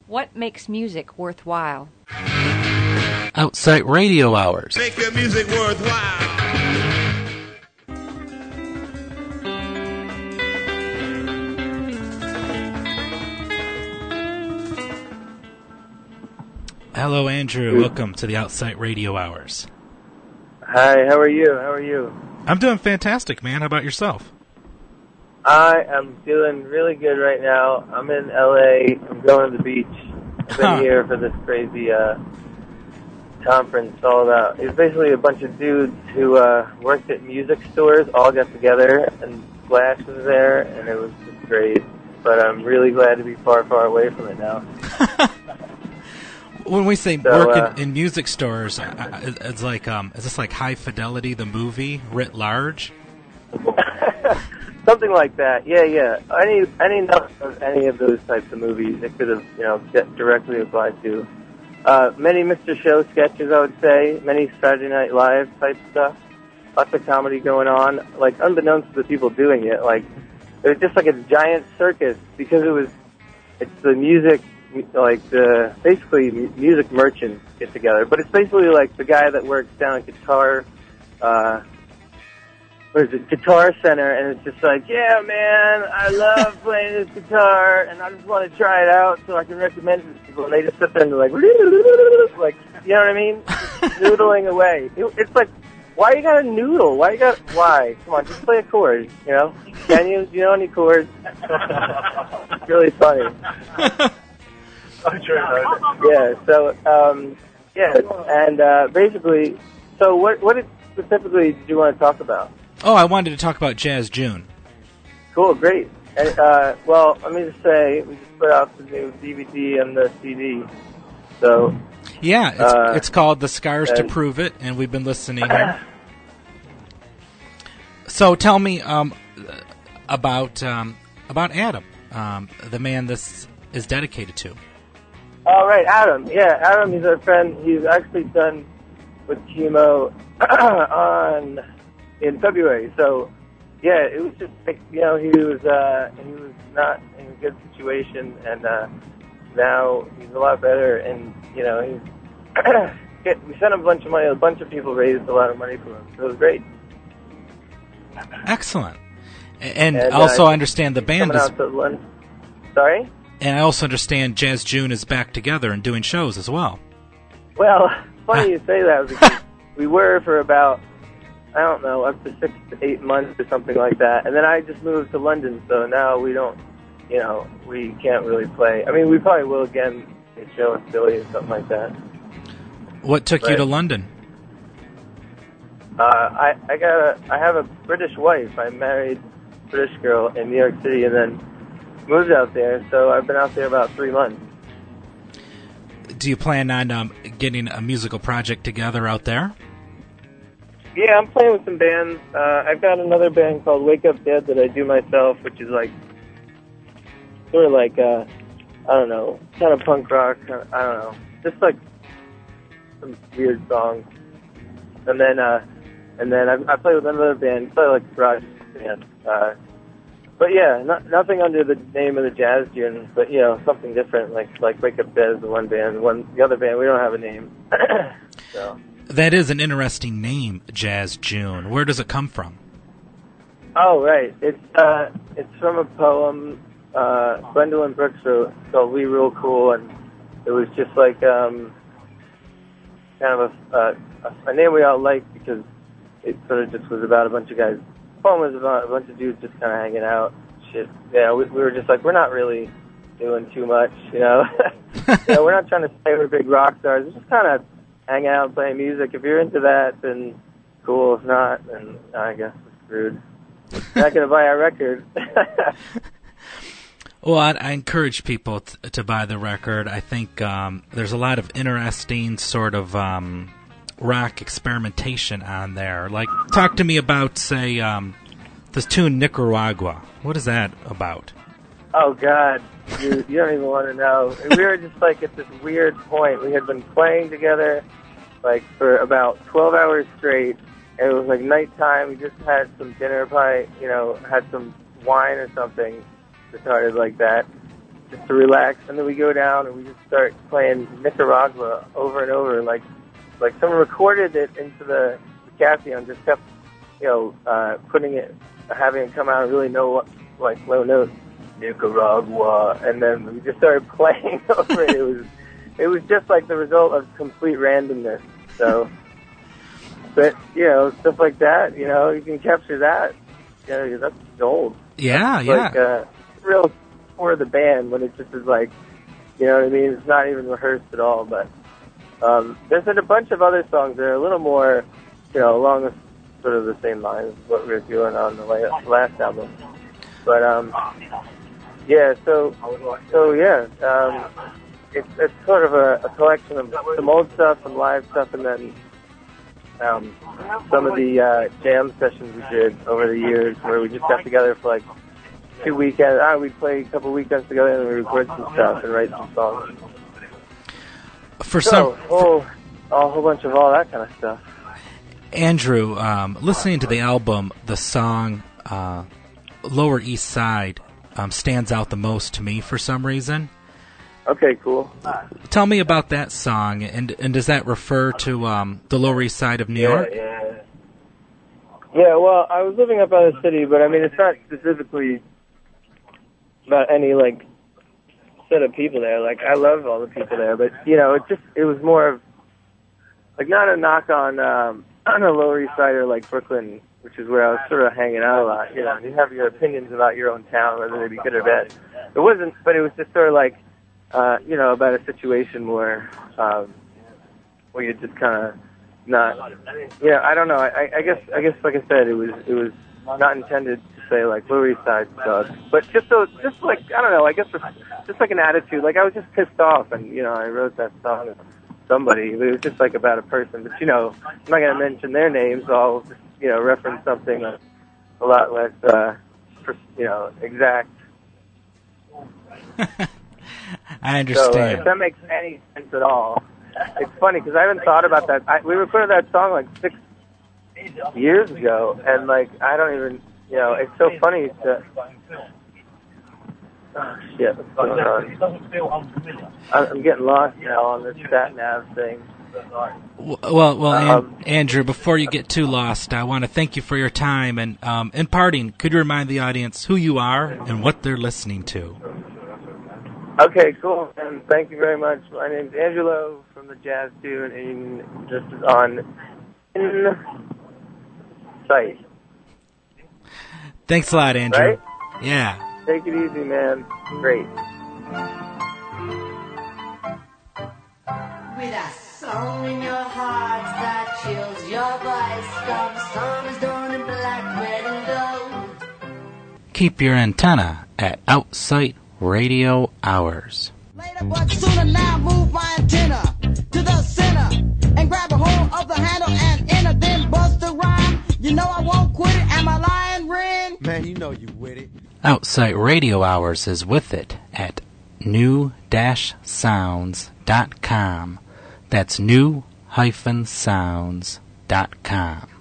What makes music worthwhile? Outside Radio Hours. Make your music worthwhile. Hello, Andrew. Welcome to the Outside Radio Hours. Hi, how are you? I'm doing fantastic, man. How about yourself? I am feeling really good right now. I'm in LA. I'm going to the beach. I've been here for this crazy conference all about. It's basically a bunch of dudes who worked at music stores all got together, and Flash was there, and it was just great. But I'm really glad to be far, far away from it now. When we say work in music stores, it's like, is this like High Fidelity, the movie, writ large? Something like that. Yeah. Any number of any of those types of movies it could have, directly applied to. Many Mr. Show sketches, I would say. Many Saturday Night Live type stuff. Lots of comedy going on. Like, unbeknownst to the people doing it, like, it was just like a giant circus because it's the music, like basically music merchants get together. But it's basically like the guy that works down at Guitar Center, and it's just like, yeah, man, I love playing this guitar, and I just want to try it out so I can recommend it to people. And they just sit there and they're like, you know what I mean? Just noodling away. It's like, why you gotta noodle? Why? Come on, just play a chord, you know? Can you? Do you know any chords? It's really funny. Yeah, so, and basically, so what specifically did you want to talk about? Oh, I wanted to talk about Jazz June. Cool, great. And, well, let me just say, we just put out the new DVD and the CD, so... Yeah, it's called The Scars to Prove It, and we've been listening here. So tell me about Adam, the man this is dedicated to. All right, Adam. Yeah, Adam, he's our friend. He's actually done with chemo in February. So, yeah, it was just like, he was not in a good situation, and now he's a lot better. And he's we sent him a bunch of money. A bunch of people raised a lot of money for him. So it was great. Excellent. And also, I understand the band is. Sorry. And I also understand Jazz June is back together and doing shows as well. Well, funny you say that because we were for about, I don't know, up to 6 to 8 months or something like that. And then I just moved to London, so now we don't, we can't really play. I mean, we probably will again, a show in Philly or something like that. What took you to London? I have a British wife. I married a British girl in New York City and then moved out there, so I've been out there about 3 months. Do you plan on getting a musical project together out there? Yeah, I'm playing with some bands. I've got another band called Wake Up Dead that I do myself, which is like, sort of like, I don't know, kind of punk rock, I don't know, just like some weird songs. And then I play with another band, play like a garage band. But yeah, nothing under the name of the Jazz June, but something different, like Wake Up Dead is the one band, the other band we don't have a name. So. That is an interesting name, Jazz June. Where does it come from? Oh, right. It's from a poem Gwendolyn Brooks wrote called "We Real Cool," and it was just like kind of a name we all liked because it sort of just was about a bunch of guys. The poem was about a bunch of dudes just kind of hanging out. Shit. Yeah, we were just like, we're not really doing too much, we're not trying to say we're big rock stars. We're just kind of hanging out and playing music. If you're into that, then cool. If not, then I guess we're screwed. You're not going to buy our record. Well, I encourage people to buy the record. I think there's a lot of interesting sort of rock experimentation on there. Like, talk to me about, say, this tune Nicaragua. What is that about? Oh, God. You don't even want to know. We were just, like, at this weird point. We had been playing together, like, for about 12 hours straight. And it was, like, nighttime. We just had some dinner, probably, had some wine or something. Started like that. just to relax. And then we go down and we just start playing Nicaragua over and over. Like someone recorded it into the Casio and just kept, putting it, having it come out really low notes. Nicaragua. And then we just started playing over it. It was just like the result of complete randomness. So, but, stuff like that, you can capture that. That's gold. Yeah, that's like, real for the band when it just is like, you know what I mean? It's not even rehearsed at all. But there's a bunch of other songs that are a little more, along the, sort of the same lines as what we were doing on the last album. But it's sort of a collection of some old stuff, some live stuff, and then some of the jam sessions we did over the years where we just got together for like 2 weekends. We'd play a couple weekends together and we record some stuff and write some songs. A whole bunch of all that kind of stuff. Andrew, listening to the album, the song Lower East Side stands out the most to me for some reason. Okay, cool. Tell me about that song, and does that refer to the Lower East Side of New York? Yeah, well, I was living up out of the city, but I mean, it's not specifically about any, like, set of people there. Like, I love all the people there, but, it was more of, like, not a knock on the Lower East Side or, like, Brooklyn, which is where I was sort of hanging out a lot. You have your opinions about your own town, whether they be good or bad. It wasn't, but it was just sort of like, about a situation where you just kind of not, I don't know. I guess, like I said, it was not intended to say like Lower East Side sucks, but just like I don't know. I guess just like an attitude. Like I was just pissed off, and I wrote that song with somebody. It was just like about a person, but I'm not going to mention their names. So I'll just reference something a lot less exact. I understand. So, if that makes any sense at all. It's funny because I haven't thought about that. We recorded that song like 6 years ago, and like I don't even, it's so funny to. Oh shit! What's going on? I'm getting lost now on this stat nav thing. Well, Andrew, before you get too lost, I want to thank you for your time. And in parting, could you remind the audience who you are and what they're listening to? Okay, cool, and thank you very much. My name's Angelo from the Jazz Tune, and this is on Insight. Thanks a lot, Andrew. Right? Yeah. Take it easy, man. Great. With a song in your heart that chills your voice, the song is done in black, red, and gold. Keep your antenna at Outside Radio Hours. Later, but sooner now, move my antenna to the center and grab a hold of the handle and enter, then bust the rhyme. I won't quit it. Am I lying, Ren? Man, you know you with it. Outside Radio Hours is with it at new-sounds.com. That's new-sounds.com.